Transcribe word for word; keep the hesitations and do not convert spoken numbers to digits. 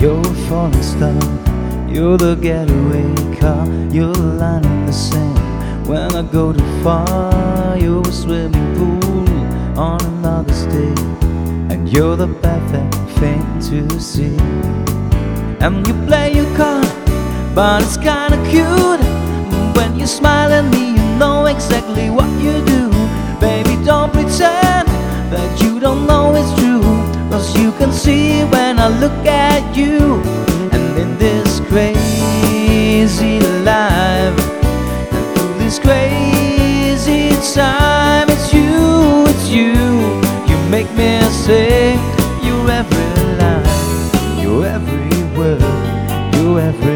You're a falling star, you're the getaway car, you're the line in the sand when I go too far. You're a swimming pool on an August day, and you're the perfect thing to see. And you play your card, but it's kinda cute. When you smile at me, you know exactly what you do. Baby, don't pretend that you don't know it's true, 'cause you can see when I look at you. And in this crazy life, and through this crazy time, it's you, it's you. You make me say you're every line, you're every word, you're every